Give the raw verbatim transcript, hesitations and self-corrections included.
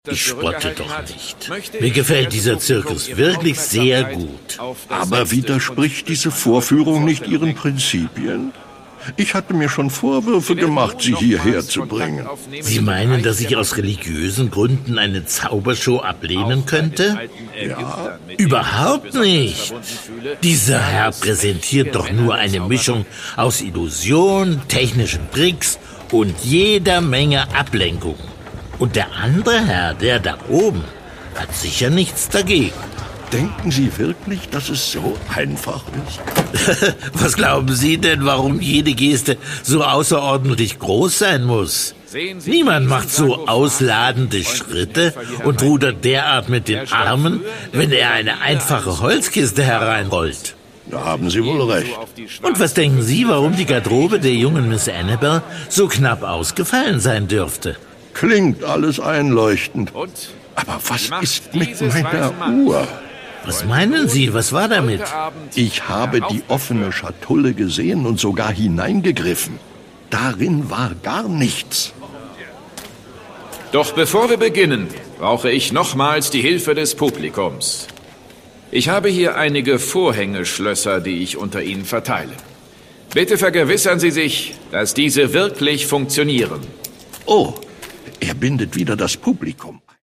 Ich spotte doch nicht. Mir gefällt dieser Zirkus wirklich sehr gut. Aber widerspricht diese Vorführung nicht Ihren Prinzipien? Ich hatte mir schon Vorwürfe gemacht, Sie hierher zu bringen. Sie meinen, dass ich aus religiösen Gründen eine Zaubershow ablehnen könnte? Ja. Überhaupt nicht. Dieser Herr präsentiert doch nur eine Mischung aus Illusion, technischen Tricks und jeder Menge Ablenkung. Und der andere Herr, der da oben, hat sicher nichts dagegen. Denken Sie wirklich, dass es so einfach ist? Was glauben Sie denn, warum jede Geste so außerordentlich groß sein muss? Niemand macht so ausladende Schritte und rudert derart mit den Armen, wenn er eine einfache Holzkiste hereinrollt. Da haben Sie wohl recht. Und was denken Sie, warum die Garderobe der jungen Miss Annabel so knapp ausgefallen sein dürfte? Klingt alles einleuchtend. Aber was ist mit meiner Uhr? Was meinen Sie? Was war damit? Ich habe die offene Schatulle gesehen und sogar hineingegriffen. Darin war gar nichts. Doch bevor wir beginnen, brauche ich nochmals die Hilfe des Publikums. Ich habe hier einige Vorhängeschlösser, die ich unter Ihnen verteile. Bitte vergewissern Sie sich, dass diese wirklich funktionieren. Oh, er bindet wieder das Publikum.